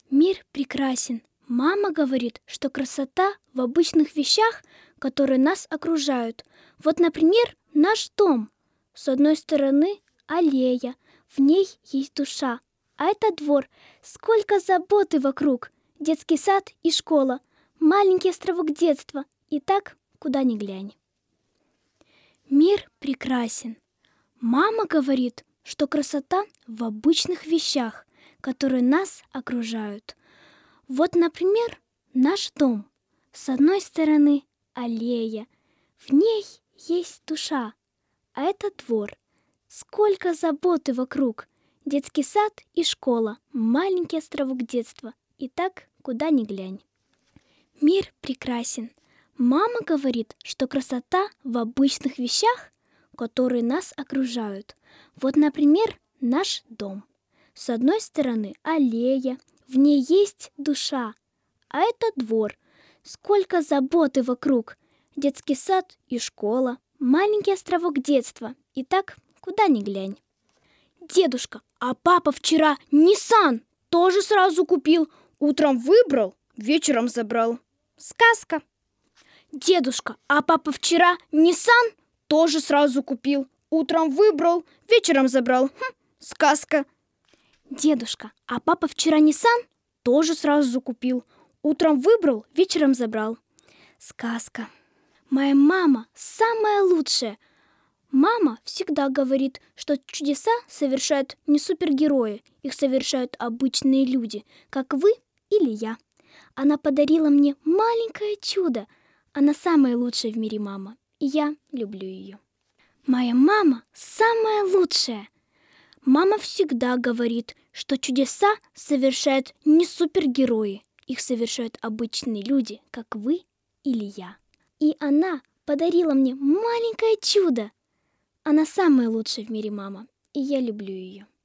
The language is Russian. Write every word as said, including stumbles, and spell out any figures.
Мир прекрасен. Мама говорит, что красота в обычных вещах, которые нас окружают. Вот, например, наш дом. С одной стороны аллея, в ней есть душа. А это двор. Сколько заботы вокруг. Детский сад и школа. Маленький островок детства. И так, куда ни глянь. Мир прекрасен. Мама говорит, что красота в обычных вещах, которые нас окружают. Вот, например, наш дом. С одной стороны аллея, в ней есть душа, а это двор. Сколько заботы вокруг. Детский сад и школа, маленький островок детства. И так, куда ни глянь. Мир прекрасен. Мама говорит, что красота в обычных вещах, которые нас окружают. Вот, например, наш дом. С одной стороны аллея, в ней есть душа, а это двор. Сколько заботы вокруг. Детский сад и школа, маленький островок детства. И так, куда ни глянь. Дедушка, а папа вчера Nissan тоже сразу купил. Утром выбрал, вечером забрал. Сказка. Дедушка, а папа вчера Nissan тоже сразу купил. Утром выбрал, вечером забрал. Хм, сказка. Дедушка, а папа вчера Nissan тоже сразу купил. Утром выбрал, вечером забрал. Сказка. Моя мама самая лучшая. Мама всегда говорит, что чудеса совершают не супергерои, их совершают обычные люди, как вы или я. Она подарила мне маленькое чудо. Она самая лучшая в мире мама, и я люблю ее. Моя мама самая лучшая. Мама всегда говорит, что чудеса совершают не супергерои, их совершают обычные люди, как вы или я. И она подарила мне маленькое чудо. Она самая лучшая в мире мама, и я люблю ее.